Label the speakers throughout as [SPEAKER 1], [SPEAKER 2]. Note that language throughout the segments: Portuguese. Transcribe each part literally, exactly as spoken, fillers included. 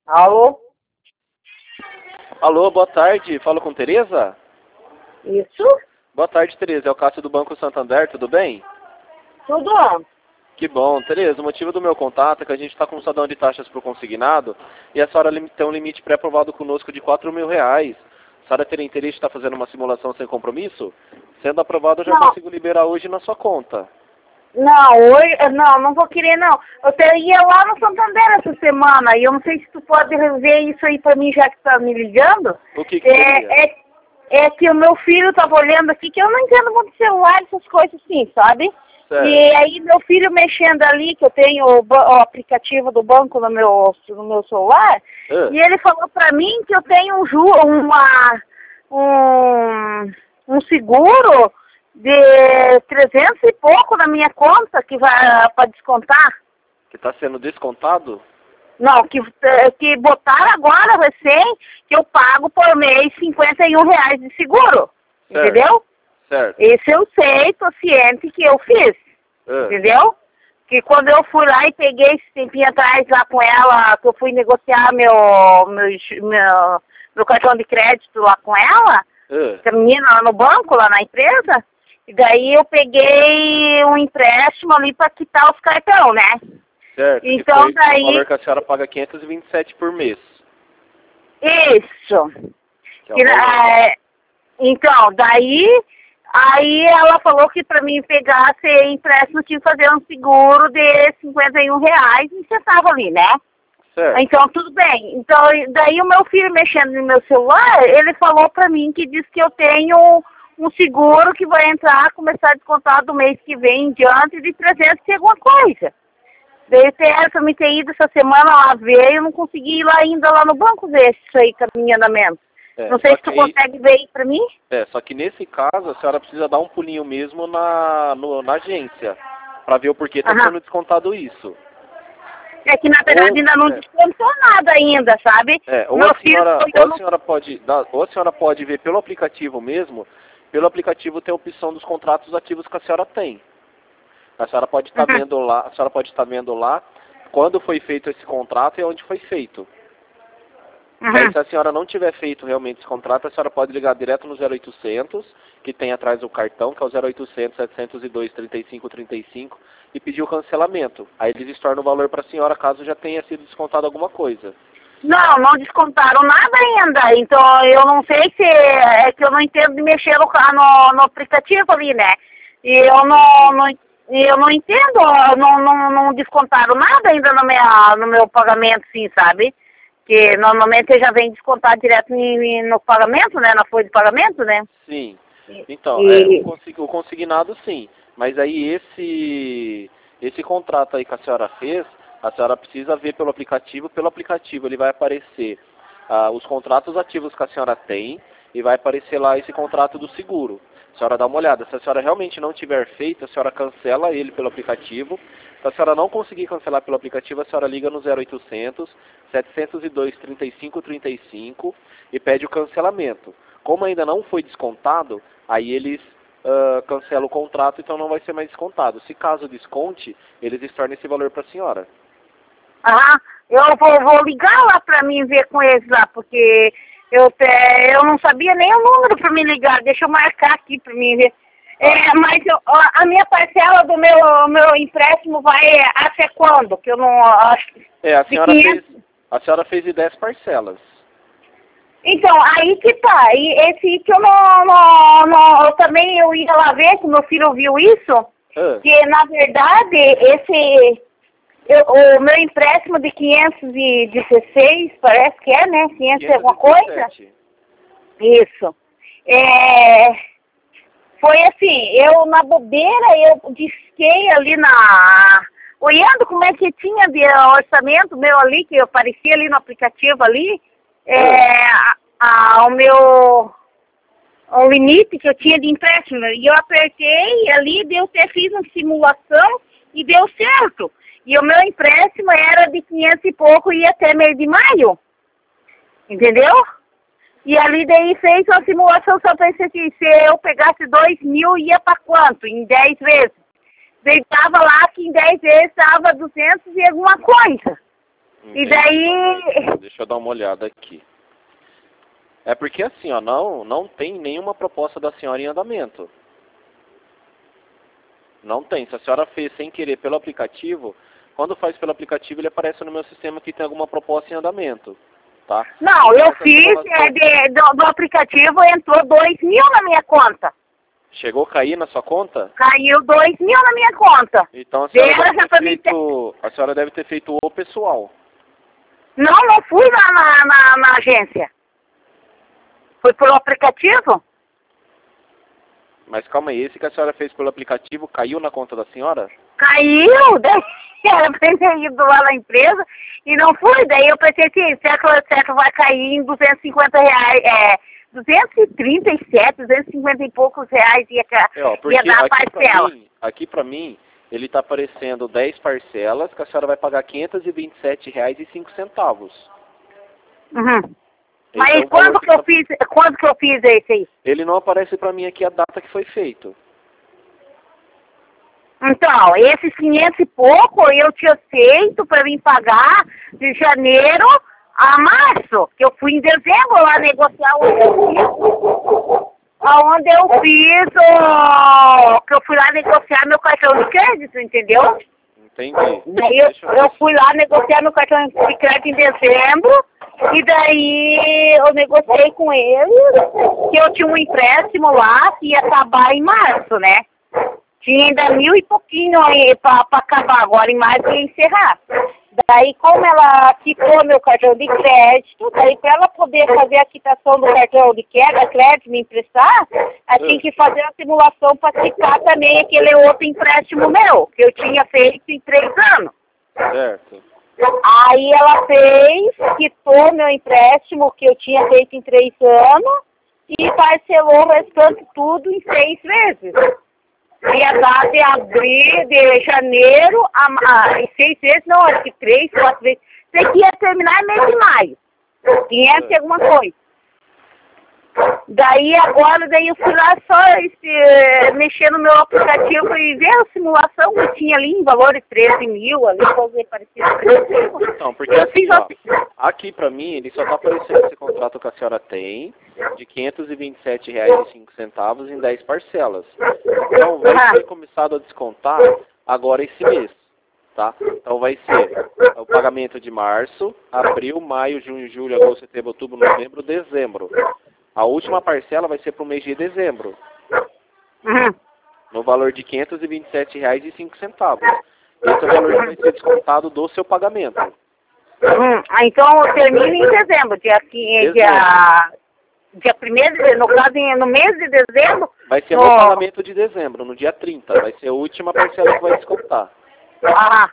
[SPEAKER 1] Alô?
[SPEAKER 2] Alô, boa tarde. Falo com Tereza?
[SPEAKER 1] Isso?
[SPEAKER 2] Boa tarde, Tereza. É o Cássio do Banco Santander, tudo bem?
[SPEAKER 1] Tudo?
[SPEAKER 2] Que bom. Tereza, o motivo do meu contato é que a gente está com um salão de taxas para o consignado e a senhora tem um limite pré-aprovado conosco de quatro mil reais. A senhora teria interesse de estar fazendo uma simulação sem compromisso? Sendo aprovado, eu já
[SPEAKER 1] Não.
[SPEAKER 2] consigo liberar hoje na sua conta.
[SPEAKER 1] Não, hoje, não, não vou querer não. Eu te- ia lá no Santander essa semana e eu não sei se tu pode rever isso aí pra mim, já que tá me ligando.
[SPEAKER 2] O que que seria?
[SPEAKER 1] É, é, é que o meu filho tava olhando aqui, que eu não entendo muito de celular, essas coisas assim, sabe?
[SPEAKER 2] Certo.
[SPEAKER 1] E aí meu filho mexendo ali, que eu tenho o, ba- o aplicativo do banco no meu, no meu celular,
[SPEAKER 2] Ah.
[SPEAKER 1] e ele falou pra mim que eu tenho um, ju, uma, um, um seguro de trezentos e pouco na minha conta que vai para descontar.
[SPEAKER 2] Que está sendo descontado?
[SPEAKER 1] Não, que, que botaram agora recém que eu pago por mês cinquenta e um reais de seguro.
[SPEAKER 2] Certo.
[SPEAKER 1] Entendeu?
[SPEAKER 2] Certo.
[SPEAKER 1] Esse eu sei, tô ciente que eu fiz.
[SPEAKER 2] Ah.
[SPEAKER 1] Entendeu? Que quando eu fui lá e peguei esse tempinho atrás lá com ela, que eu fui negociar meu, meu, meu, meu cartão de crédito lá com ela,
[SPEAKER 2] Ah.
[SPEAKER 1] com a menina lá no banco, lá na empresa, e daí eu peguei um empréstimo ali para quitar os cartão, né?
[SPEAKER 2] Certo.
[SPEAKER 1] Então,
[SPEAKER 2] que foi
[SPEAKER 1] daí-
[SPEAKER 2] o valor que a senhora paga quinhentos e vinte e sete por mês.
[SPEAKER 1] Isso.
[SPEAKER 2] Que é o
[SPEAKER 1] Que,
[SPEAKER 2] valor.
[SPEAKER 1] é, então, daí, aí ela falou que para mim pegar esse empréstimo tinha que fazer um seguro de cinquenta e um reais e centavo ali, né?
[SPEAKER 2] Certo.
[SPEAKER 1] Então, tudo bem. Então, daí o meu filho mexendo no meu celular, ele falou pra mim que diz que eu tenho um seguro que vai entrar, começar a descontar do mês que vem em diante de trezentos e alguma coisa. Daí até essa me ter ido essa semana lá ver, eu não consegui ir lá ainda lá no banco ver isso aí, caminhamento.
[SPEAKER 2] É,
[SPEAKER 1] Não sei
[SPEAKER 2] só
[SPEAKER 1] se tu
[SPEAKER 2] que aí-
[SPEAKER 1] consegue ver aí pra mim.
[SPEAKER 2] É, só que nesse caso a senhora precisa dar um pulinho mesmo na, no- na agência, para ver o porquê está
[SPEAKER 1] Aham.
[SPEAKER 2] sendo descontado isso.
[SPEAKER 1] É que na verdade
[SPEAKER 2] Ou-
[SPEAKER 1] ainda não
[SPEAKER 2] é.
[SPEAKER 1] descontou nada ainda, sabe?
[SPEAKER 2] É, ou
[SPEAKER 1] Meu
[SPEAKER 2] a
[SPEAKER 1] filho
[SPEAKER 2] senhora,
[SPEAKER 1] foi
[SPEAKER 2] ou a
[SPEAKER 1] dando-
[SPEAKER 2] senhora pode dar, ou a senhora pode ver pelo aplicativo mesmo, pelo aplicativo tem a opção dos contratos ativos que a senhora tem. A senhora pode estar
[SPEAKER 1] Uhum.
[SPEAKER 2] vendo lá, a senhora pode estar vendo lá quando foi feito esse contrato e onde foi feito. Daí,
[SPEAKER 1] Uhum.
[SPEAKER 2] se a senhora não tiver feito realmente esse contrato, a senhora pode ligar direto no zero oitocentos, que tem atrás do cartão, que é o zero oitocentos, setecentos e dois, trinta e cinco, trinta e cinco, e pedir o cancelamento. Aí eles estornam o valor para a senhora caso já tenha sido descontado alguma coisa.
[SPEAKER 1] Não, não descontaram nada ainda. Então eu não sei se é que eu não entendo de mexer no, ca- no, no aplicativo ali, né? E eu não, não e eu não entendo, não, não, não descontaram nada ainda no, minha, no meu pagamento, sim, sabe? Que normalmente já vem descontar direto em- no pagamento, né? Na folha de pagamento, né?
[SPEAKER 2] Sim. Então,
[SPEAKER 1] E-
[SPEAKER 2] é, o, consi- o consignado sim. Mas aí esse, esse contrato aí que a senhora fez, a senhora precisa ver pelo aplicativo. Pelo aplicativo ele vai aparecer ah, os contratos ativos que a senhora tem e vai aparecer lá esse contrato do seguro. A senhora dá uma olhada. Se a senhora realmente não tiver feito, a senhora cancela ele pelo aplicativo. Se a senhora não conseguir cancelar pelo aplicativo, a senhora liga no zero oitocentos, setecentos e dois, trinta e cinco, trinta e cinco e pede o cancelamento. Como ainda não foi descontado, aí eles ah, cancelam o contrato, então não vai ser mais descontado. Se caso desconte, eles estornam esse valor para a senhora.
[SPEAKER 1] Ah, eu vou, vou ligar lá pra mim ver com eles lá, porque eu, te- eu não sabia nem o número pra me ligar. Deixa eu marcar aqui pra mim ver. É, mas eu- a a minha parcela do meu, meu empréstimo vai até quando? Que eu não acho.
[SPEAKER 2] É, a
[SPEAKER 1] de
[SPEAKER 2] senhora
[SPEAKER 1] quinhentos.
[SPEAKER 2] fez, a senhora fez de dez parcelas.
[SPEAKER 1] Então, aí que tá. E esse que eu não, não, não. Eu também eu ia lá ver, que meu filho viu isso.
[SPEAKER 2] Ah,
[SPEAKER 1] Que na verdade, esse. Eu, o meu empréstimo de quinhentos e dezesseis, parece que é, né? quinhentos e alguma coisa?
[SPEAKER 2] quinhentos e dezessete.
[SPEAKER 1] Isso. É, foi assim, eu na bobeira, eu disquei ali na... Olhando como é que tinha de orçamento meu ali, que eu aparecia ali no aplicativo ali, é, a, a- o meu... O limite que eu tinha de empréstimo. E eu apertei ali, deu, até fiz uma simulação e deu certo. E o meu empréstimo era de quinhentos e pouco e ia até mês de maio. Entendeu? E ali daí fez uma simulação, só pensei assim, se eu pegasse dois mil, ia para quanto? Em dez vezes. Daí tava lá que em dez vezes tava duzentos e alguma coisa. E daí...
[SPEAKER 2] Deixa eu dar uma olhada aqui. É porque assim, ó, não, não tem nenhuma proposta da senhora em andamento. Não tem. Se a senhora fez sem querer pelo aplicativo, quando faz pelo aplicativo ele aparece no meu sistema que tem alguma proposta em andamento. Tá?
[SPEAKER 1] Não, eu
[SPEAKER 2] Essa
[SPEAKER 1] fiz,
[SPEAKER 2] simulação...
[SPEAKER 1] é, de, do, do aplicativo entrou dois mil na minha conta.
[SPEAKER 2] Chegou a cair na sua conta?
[SPEAKER 1] Caiu dois mil na minha conta.
[SPEAKER 2] Então a senhora,
[SPEAKER 1] Dela
[SPEAKER 2] deve
[SPEAKER 1] já
[SPEAKER 2] ter
[SPEAKER 1] me
[SPEAKER 2] feito, a senhora deve ter feito o pessoal.
[SPEAKER 1] Não, não fui lá na, na, na agência. Foi pelo aplicativo?
[SPEAKER 2] Mas calma aí, esse que a senhora fez pelo aplicativo caiu na conta da senhora?
[SPEAKER 1] Caiu, daí era pra ter ido lá na empresa e não fui. Daí eu pensei assim, certo, certo vai cair em duzentos e cinquenta reais, é, duzentos e trinta e sete, duzentos e cinquenta e poucos reais ia,
[SPEAKER 2] É, ó, porque
[SPEAKER 1] ia dar a
[SPEAKER 2] aqui
[SPEAKER 1] parcela.
[SPEAKER 2] pra mim, aqui pra mim, ele tá aparecendo dez parcelas que a senhora vai pagar quinhentos e vinte e sete reais e cinco centavos.
[SPEAKER 1] Uhum.
[SPEAKER 2] Esse
[SPEAKER 1] Mas
[SPEAKER 2] é o
[SPEAKER 1] quando
[SPEAKER 2] valor
[SPEAKER 1] que
[SPEAKER 2] que
[SPEAKER 1] eu
[SPEAKER 2] tá-
[SPEAKER 1] fiz, quando que eu fiz esse aí?
[SPEAKER 2] Ele não aparece pra mim aqui a data que foi feito.
[SPEAKER 1] Então, esses quinhentos e pouco eu tinha feito para mim pagar de janeiro a março, que eu fui em dezembro lá negociar onde eu fiz, aonde eu fiz o, que eu fui lá negociar meu cartão de crédito, entendeu?
[SPEAKER 2] Entendi.
[SPEAKER 1] Daí eu,
[SPEAKER 2] Deixa eu
[SPEAKER 1] eu fui lá negociar meu cartão de crédito em dezembro, e daí eu negociei com ele que eu tinha um empréstimo lá que ia acabar em março, né? Tinha ainda mil e pouquinho aí pra, pra acabar, agora em março ia encerrar. Daí, como ela quitou meu cartão de crédito, daí para ela poder fazer a quitação do cartão de queda, crédito, me emprestar, ela tinha que fazer a simulação para quitar também aquele outro empréstimo meu, que eu tinha feito em três anos.
[SPEAKER 2] Certo.
[SPEAKER 1] Aí ela fez, quitou meu empréstimo que eu tinha feito em três anos e parcelou o restante tudo em seis vezes. Ia dar de abril, de janeiro, a, a, em seis vezes, não, acho que três, quatro vezes. Sei que ia terminar em mês de maio. quinhentos e alguma coisa. Daí agora, daí eu fui lá só esse, mexer no meu aplicativo e ver a simulação que tinha ali em valor de treze mil, ali, coisa parecida.
[SPEAKER 2] Então, porque assim, ó, aqui pra mim, ele só tá aparecendo esse contrato que a senhora tem, de quinhentos e vinte e sete reais e cinco centavos em dez parcelas. Então, vai ser começado a descontar agora esse mês, tá? Então, vai ser o pagamento de março, abril, maio, junho, julho, agosto, setembro, outubro, novembro, dezembro. A última parcela vai ser para o mês de dezembro,
[SPEAKER 1] Uhum.
[SPEAKER 2] no valor de quinhentos e vinte e sete reais e cinco centavos. Esse é o valor que vai ser descontado do seu pagamento.
[SPEAKER 1] Hum, ah, então termina em dezembro, dia,
[SPEAKER 2] Dezembro.
[SPEAKER 1] dia, dia primeiro, de- no caso, em- no mês de dezembro.
[SPEAKER 2] Vai ser
[SPEAKER 1] no
[SPEAKER 2] no pagamento de dezembro, no dia trinta. Vai ser a última parcela que vai descontar.
[SPEAKER 1] Ah,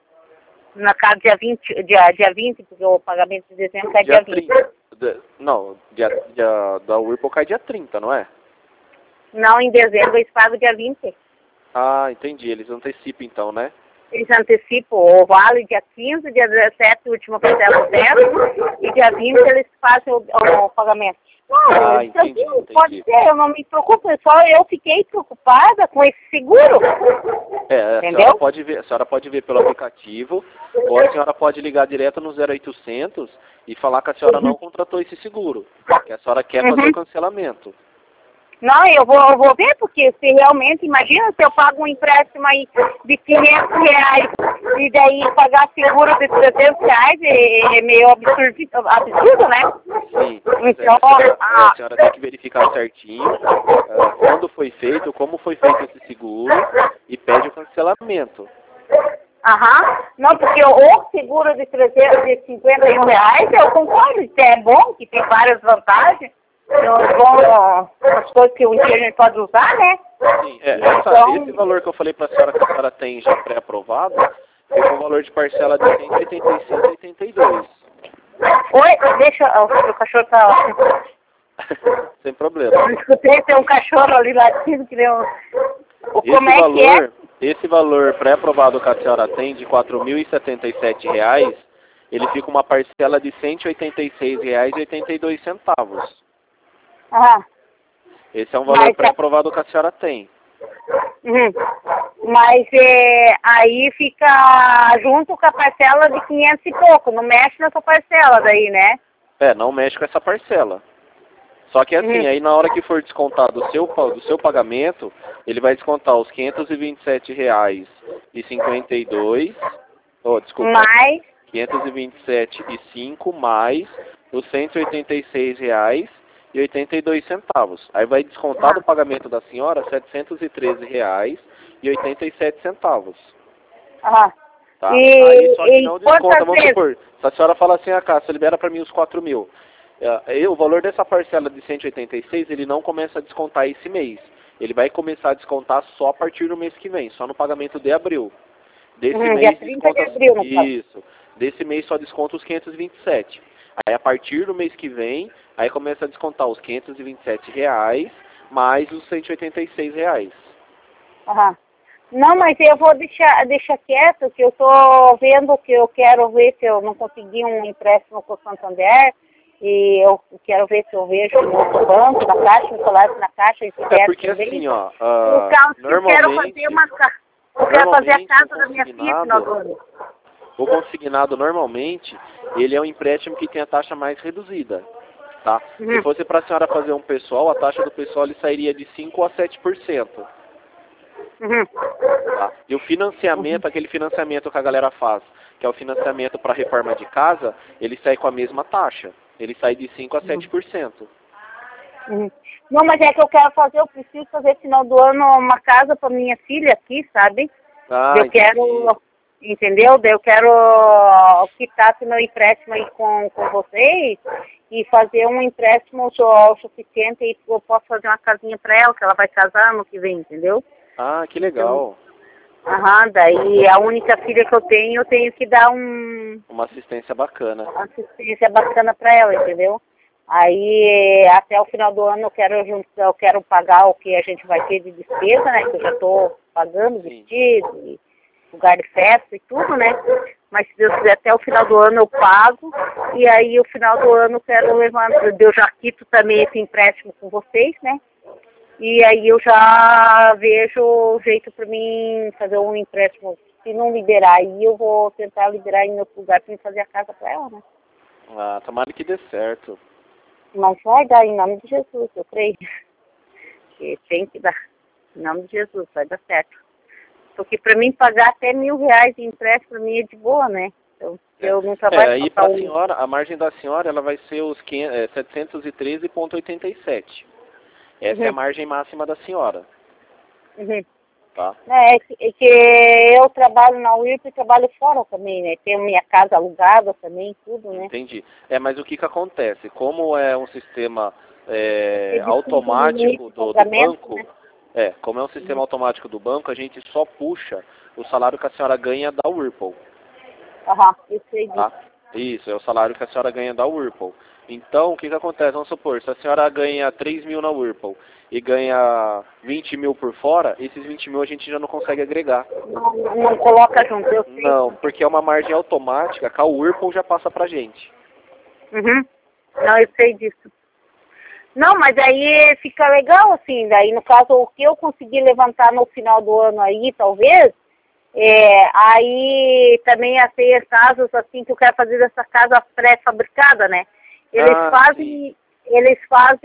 [SPEAKER 1] na casa dia vinte, dia, dia vinte, porque o pagamento de dezembro é dia, dia vinte.
[SPEAKER 2] trinta. De- não, dia, dia, da Whirlpool cai dia trinta, não é?
[SPEAKER 1] Não, em dezembro eles pagam dia vinte.
[SPEAKER 2] Ah, entendi. Eles antecipam então, né?
[SPEAKER 1] Eles antecipam o vale dia quinze, dia dezessete, última parcela zero, e dia vinte eles fazem o, o, o pagamento. Não,
[SPEAKER 2] Ah, entendi, entendi.
[SPEAKER 1] Pode ser, eu não me preocupo, só eu fiquei preocupada com esse seguro.
[SPEAKER 2] É, a
[SPEAKER 1] Entendeu?
[SPEAKER 2] senhora pode ver, a senhora pode ver pelo aplicativo, ou a senhora pode ligar direto no zero oitocentos e falar que a senhora não contratou esse seguro, que a senhora quer fazer
[SPEAKER 1] Uhum.
[SPEAKER 2] o cancelamento.
[SPEAKER 1] Não, eu vou, eu vou ver, porque se realmente, imagina se eu pago um empréstimo aí de quinhentos reais e daí pagar seguro de trezentos reais, é, é meio absurdo, absurdo, né?
[SPEAKER 2] Sim,
[SPEAKER 1] Então,
[SPEAKER 2] a, senhora,
[SPEAKER 1] ah,
[SPEAKER 2] a senhora tem que verificar certinho ah, quando foi feito, como foi feito esse seguro e pede o cancelamento.
[SPEAKER 1] aham, não, porque o seguro de trezentos e cinquenta e um reais, eu concordo, isso é bom, que tem várias vantagens. Então, bom, as coisas que um dia a gente pode usar, né?
[SPEAKER 2] Sim, é, essa,
[SPEAKER 1] Então,
[SPEAKER 2] esse valor que eu falei para a senhora que a senhora tem já pré-aprovado, foi com o valor de parcela de cento e oitenta e seis reais e oitenta e dois centavos.
[SPEAKER 1] oi, deixa, o meu cachorro tá...
[SPEAKER 2] Sem problema.
[SPEAKER 1] Eu escutei, tem um cachorro ali latindo que nem um... O, como
[SPEAKER 2] Esse
[SPEAKER 1] é que é?
[SPEAKER 2] valor, esse valor pré-aprovado que a senhora tem de quatro mil e setenta e sete reais, ele fica uma parcela de cento e oitenta e seis reais e oitenta e dois centavos.
[SPEAKER 1] Ah,
[SPEAKER 2] Esse é um valor
[SPEAKER 1] Mas é-
[SPEAKER 2] pré-aprovado que a senhora tem.
[SPEAKER 1] Uhum. Mas é, aí fica junto com a parcela de quinhentos e pouco, não mexe nessa parcela daí, né?
[SPEAKER 2] É, não mexe com essa parcela. Só que assim,
[SPEAKER 1] Uhum.
[SPEAKER 2] aí na hora que for descontar do seu, do seu pagamento, ele vai descontar os quinhentos e vinte e sete reais e cinquenta e dois, oh, desculpa,
[SPEAKER 1] Mais,
[SPEAKER 2] quinhentos e vinte e sete e cinco mais os cento e oitenta e seis reais e oitenta e dois centavos. Aí vai descontar do pagamento da senhora setecentos e treze reais e oitenta e sete centavos.
[SPEAKER 1] ah,
[SPEAKER 2] Tá?
[SPEAKER 1] e,
[SPEAKER 2] Aí só que
[SPEAKER 1] e
[SPEAKER 2] não desconta,
[SPEAKER 1] quantas
[SPEAKER 2] vamos
[SPEAKER 1] vezes?
[SPEAKER 2] supor, se a senhora fala assim, ah, Cássia, libera para mim os quatro mil. É, o valor dessa parcela de cento e oitenta e seis, ele não começa a descontar esse mês. Ele vai começar a descontar só a partir do mês que vem, só no pagamento de abril. Desse
[SPEAKER 1] Uhum, dia
[SPEAKER 2] mês
[SPEAKER 1] trinta de
[SPEAKER 2] desconta...
[SPEAKER 1] abril, no caso.
[SPEAKER 2] Isso. Desse mês só desconta os quinhentos e vinte e sete. Aí a partir do mês que vem, aí começa a descontar os quinhentos e vinte e sete reais mais os cento e oitenta e seis reais.
[SPEAKER 1] Aham. Não, mas eu vou deixar, deixar quieto, que eu tô vendo que eu quero ver se eu não consegui um empréstimo com o Santander, e eu quero ver se eu vejo no outro banco, na Caixa, me falaram na Caixa, e se
[SPEAKER 2] É
[SPEAKER 1] der
[SPEAKER 2] porque
[SPEAKER 1] também.
[SPEAKER 2] assim, ó,
[SPEAKER 1] Por
[SPEAKER 2] uh,
[SPEAKER 1] causa que eu quero
[SPEAKER 2] normalmente,
[SPEAKER 1] fazer uma ca- eu quero fazer a
[SPEAKER 2] normalmente
[SPEAKER 1] casa
[SPEAKER 2] o
[SPEAKER 1] da minha filha no final do
[SPEAKER 2] consignado,
[SPEAKER 1] ano.
[SPEAKER 2] o consignado normalmente, ele é um empréstimo que tem a taxa mais reduzida, tá? Se
[SPEAKER 1] Uhum.
[SPEAKER 2] fosse para a senhora fazer um pessoal, a taxa do pessoal ele sairia de cinco a sete por cento.
[SPEAKER 1] Uhum.
[SPEAKER 2] Tá? E o financiamento, aquele financiamento que a galera faz, que é o financiamento para reforma de casa, ele sai com a mesma taxa. Ele sai de cinco a sete por cento.
[SPEAKER 1] Uhum. Não, mas é que eu quero fazer, eu preciso fazer final do ano uma casa para minha filha aqui, sabe?
[SPEAKER 2] Ah,
[SPEAKER 1] Eu quero, entendeu? Daí eu quero quitar esse meu empréstimo aí com, com vocês e fazer um empréstimo o suficiente e eu posso fazer uma casinha para ela, que ela vai casar no que vem, entendeu?
[SPEAKER 2] Ah, que legal.
[SPEAKER 1] Aham, daí a única filha que eu tenho, eu tenho que dar um,
[SPEAKER 2] Uma assistência bacana.
[SPEAKER 1] uma assistência bacana para ela, entendeu? Aí até o final do ano eu quero, jun- eu quero pagar o que a gente vai ter de despesa, né? Que eu já estou pagando
[SPEAKER 2] Sim.
[SPEAKER 1] vestido, e lugar de festa e tudo, né? Mas se Deus quiser, até o final do ano eu pago. E aí o final do ano eu quero levantar, eu já quito também esse empréstimo com vocês, né? E aí eu já vejo o jeito para mim fazer um empréstimo. Se não liberar, aí eu vou tentar liberar em outro lugar para fazer a casa para ela, né?
[SPEAKER 2] Ah, tomara que dê certo.
[SPEAKER 1] Mas vai dar em nome de Jesus, eu creio. Que tem que dar. Em nome de Jesus, vai dar certo. Porque para mim pagar até mil reais de empréstimo para mim é de boa, né? Então,
[SPEAKER 2] É,
[SPEAKER 1] eu não
[SPEAKER 2] é
[SPEAKER 1] trabalho
[SPEAKER 2] aí
[SPEAKER 1] para
[SPEAKER 2] para a
[SPEAKER 1] um.
[SPEAKER 2] senhora, a margem da senhora, ela vai ser os quinhentos, é, setecentos e treze vírgula oitenta e sete. Essa
[SPEAKER 1] Uhum.
[SPEAKER 2] é a margem máxima da senhora,
[SPEAKER 1] Uhum.
[SPEAKER 2] tá?
[SPEAKER 1] É, é que, é que eu trabalho na U I P e trabalho fora também, né? Tenho minha casa alugada também, tudo, né?
[SPEAKER 2] Entendi. É, mas o que que acontece? Como é um sistema é,
[SPEAKER 1] É de cinco mil
[SPEAKER 2] automático
[SPEAKER 1] de
[SPEAKER 2] do, do
[SPEAKER 1] pagamento,
[SPEAKER 2] banco,
[SPEAKER 1] né?
[SPEAKER 2] é, como é um sistema automático do banco, a gente só puxa o salário que a senhora ganha da Whirlpool,
[SPEAKER 1] Aham, eu sei disso.
[SPEAKER 2] tá? Isso, é o salário que a senhora ganha da Whirlpool. Então, o que que acontece? Vamos supor, se a senhora ganha três mil na Whirlpool e ganha vinte mil por fora, esses vinte mil a gente já não consegue agregar.
[SPEAKER 1] Não, não coloca junto, eu sei.
[SPEAKER 2] Não, porque é uma margem automática que a Whirlpool já passa pra gente.
[SPEAKER 1] Uhum. Não, eu sei disso. Não, mas aí fica legal, assim, daí no caso, o que eu conseguir levantar no final do ano aí, talvez, é, aí também as seis casas, assim, que eu quero fazer dessa casa pré-fabricada, né? Eles
[SPEAKER 2] Ah,
[SPEAKER 1] fazem, eles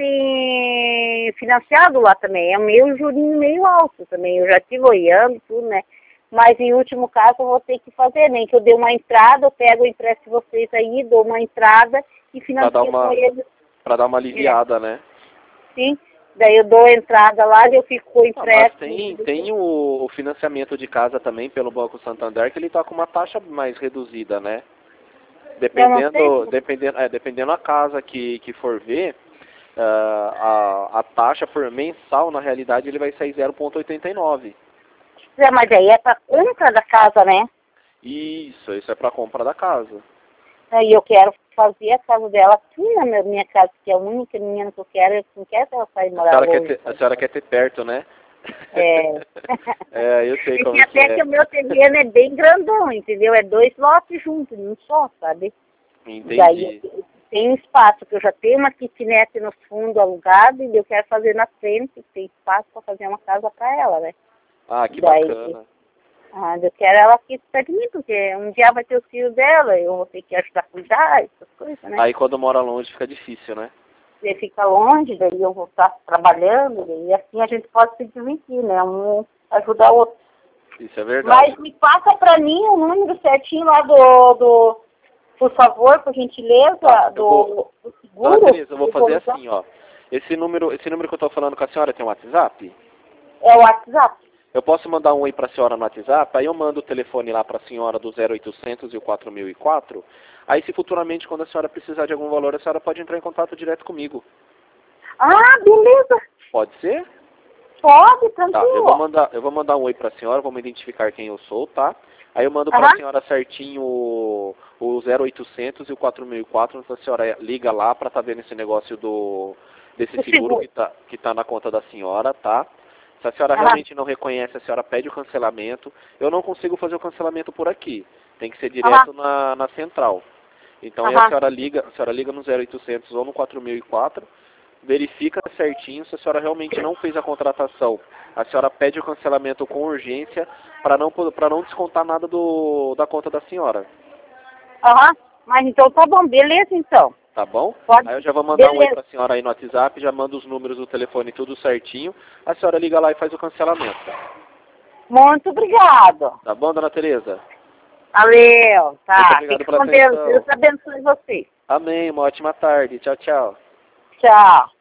[SPEAKER 1] fazem financiado lá também, é meio jurinho meio alto também, eu já estive olhando tudo, né? Mas em último caso eu vou ter que fazer, nem que eu dê uma entrada, eu pego o empréstimo de vocês aí, dou uma entrada e
[SPEAKER 2] Pra dar
[SPEAKER 1] financio
[SPEAKER 2] uma,
[SPEAKER 1] com eles.
[SPEAKER 2] pra dar uma aliviada, né?
[SPEAKER 1] Sim, daí eu dou a entrada lá e eu fico com o
[SPEAKER 2] Ah, mas
[SPEAKER 1] empréstimo.
[SPEAKER 2] tem, tem o, o financiamento de casa também pelo Banco Santander, que ele tá com uma taxa mais reduzida, né?
[SPEAKER 1] Eu não
[SPEAKER 2] Dependendo,
[SPEAKER 1] sei.
[SPEAKER 2] dependendo, é, dependendo da casa que, que for ver, ah, a, a taxa por mensal, na realidade, ele vai sair zero vírgula oitenta e nove.
[SPEAKER 1] É, mas aí é para compra da casa, né?
[SPEAKER 2] Isso, isso é para compra da casa.
[SPEAKER 1] E eu quero fazer a casa dela aqui na minha, minha casa, que é a única menina que eu quero, eu não quero que ela saia
[SPEAKER 2] A
[SPEAKER 1] morar
[SPEAKER 2] senhora, quer
[SPEAKER 1] longe.
[SPEAKER 2] ter, a senhora quer ter perto, né?
[SPEAKER 1] É.
[SPEAKER 2] É, eu sei
[SPEAKER 1] E
[SPEAKER 2] como
[SPEAKER 1] que
[SPEAKER 2] é que
[SPEAKER 1] até
[SPEAKER 2] é.
[SPEAKER 1] que o meu terreno é bem grandão, entendeu? É dois lotes juntos, não só, sabe?
[SPEAKER 2] Entendi.
[SPEAKER 1] Daí tem espaço, que eu já tenho uma kitnet no fundo alugada e eu quero fazer na frente, tem espaço para fazer uma casa para ela, né?
[SPEAKER 2] Ah, que
[SPEAKER 1] Daí,
[SPEAKER 2] bacana.
[SPEAKER 1] ah, eu quero ela aqui perto de mim, porque um dia vai ter os filhos dela, eu vou ter que ajudar a cuidar, essas coisas, né?
[SPEAKER 2] Aí quando mora longe fica difícil, né?
[SPEAKER 1] Você fica longe, daí eu vou estar trabalhando, e assim a gente pode se dividir, né? Um ajudar o outro.
[SPEAKER 2] Isso é verdade.
[SPEAKER 1] Mas me passa pra mim o número certinho lá do, do por favor, por gentileza,
[SPEAKER 2] Tá, eu
[SPEAKER 1] do,
[SPEAKER 2] vou-
[SPEAKER 1] do
[SPEAKER 2] Dona
[SPEAKER 1] seguro.
[SPEAKER 2] Tereza, eu vou
[SPEAKER 1] Eu
[SPEAKER 2] fazer
[SPEAKER 1] usar.
[SPEAKER 2] assim, ó. Esse número, esse número que eu tô falando com a senhora tem um WhatsApp?
[SPEAKER 1] É o WhatsApp.
[SPEAKER 2] Eu posso mandar um oi pra senhora no WhatsApp, aí eu mando o telefone lá pra senhora do zero oitocentos e o quatro mil e quatro. Aí se futuramente, quando a senhora precisar de algum valor, a senhora pode entrar em contato direto comigo.
[SPEAKER 1] Ah, beleza.
[SPEAKER 2] Pode ser?
[SPEAKER 1] Pode,
[SPEAKER 2] Tá, eu vou
[SPEAKER 1] tranquilo.
[SPEAKER 2] mandar, eu vou mandar um oi pra senhora, vou me identificar quem eu sou, tá? Aí eu mando pra
[SPEAKER 1] Aham.
[SPEAKER 2] senhora certinho o, o zero oitocentos e o quatro mil e quatro, então a senhora liga lá pra tá vendo esse negócio do desse
[SPEAKER 1] Do
[SPEAKER 2] seguro
[SPEAKER 1] seguro.
[SPEAKER 2] que tá, que tá na conta da senhora, tá? Se a senhora
[SPEAKER 1] Aham.
[SPEAKER 2] realmente não reconhece, a senhora pede o cancelamento. Eu não consigo fazer o cancelamento por aqui. Tem que ser
[SPEAKER 1] Aham.
[SPEAKER 2] direto na, na central. Então aí a
[SPEAKER 1] Aham.
[SPEAKER 2] senhora liga, a senhora liga no zero oitocentos ou no quatro mil e quatro, verifica certinho se a senhora realmente não fez a contratação. A senhora pede o cancelamento com urgência para não, para não descontar nada do, da conta da senhora.
[SPEAKER 1] Aham. Mas então tá bom, beleza então.
[SPEAKER 2] Tá bom?
[SPEAKER 1] Pode.
[SPEAKER 2] Aí eu já vou mandar um oi
[SPEAKER 1] Beleza.
[SPEAKER 2] pra senhora aí no WhatsApp, já mando os números do telefone tudo certinho. A senhora liga lá e faz o cancelamento.
[SPEAKER 1] Muito obrigado.
[SPEAKER 2] Tá bom, dona Tereza?
[SPEAKER 1] Valeu.
[SPEAKER 2] Muito
[SPEAKER 1] Tá.
[SPEAKER 2] obrigado
[SPEAKER 1] Fica
[SPEAKER 2] pela
[SPEAKER 1] com Deus.
[SPEAKER 2] atenção.
[SPEAKER 1] Deus abençoe vocês.
[SPEAKER 2] Amém, uma ótima tarde. Tchau, tchau.
[SPEAKER 1] Tchau.